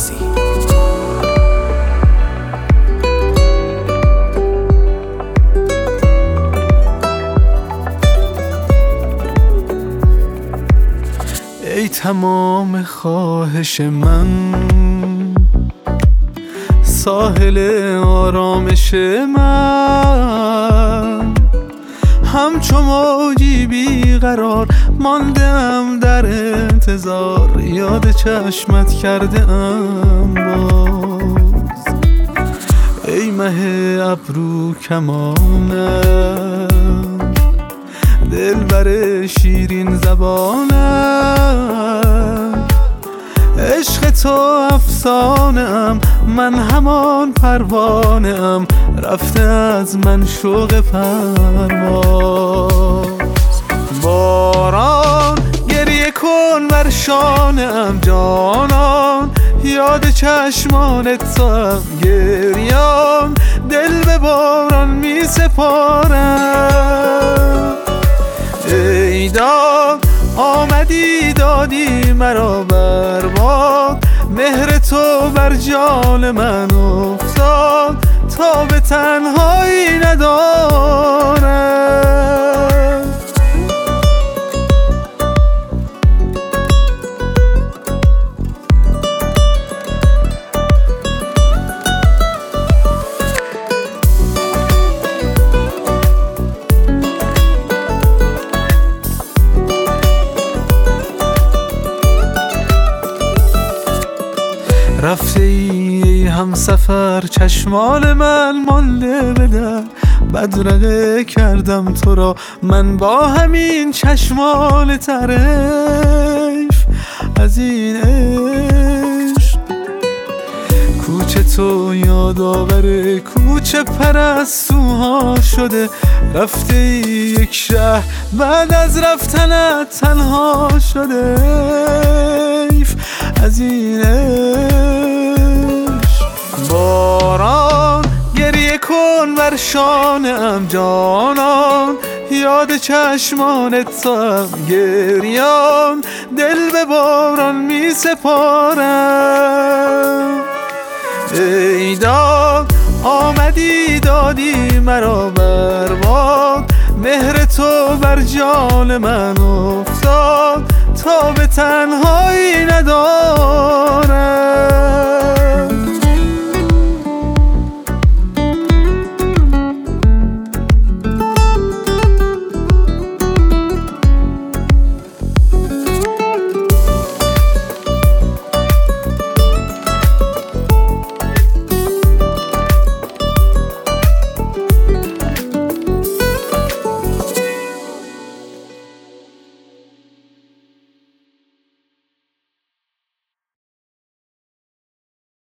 عباسی. ای تمام خواهش من، ساحل آرامش من، همچو موجی بیقرار ماندم در انتظار، یاد چشمت کرده ام باز. ای مه ابرو کمانم، دلبر شیرین زبانم، عشق تو افسانه‌ام، من همان پروانه‌ام، رفته از من شوق پرواز. باران گریه کن بر شانه‌ام جانان، یاد چشمانت توام گریان، دل به باران می سپارم. ای داد آمدی دادی مرا برباد، مهر تو بر جان من افتاد، تا به تنهایی ندارم. رفته ای هم سفر چشمان من مانده بدر، بدرقه کردم تو را من با همین چشمان طرف از این عشق. کوچه تو یادآور کوچه پرستوها شده، رفته ای یک شهر بعد از رفتنت تنها شده از این عشق. باران گریه کن بر شانه‌ام جانان، یاد چشمانت توام گریان، دل به باران می سپارم. ای داد آمدی دادی مرا برباد، مهر تو بر جان من افتاد، تا به تنهایی ندارم.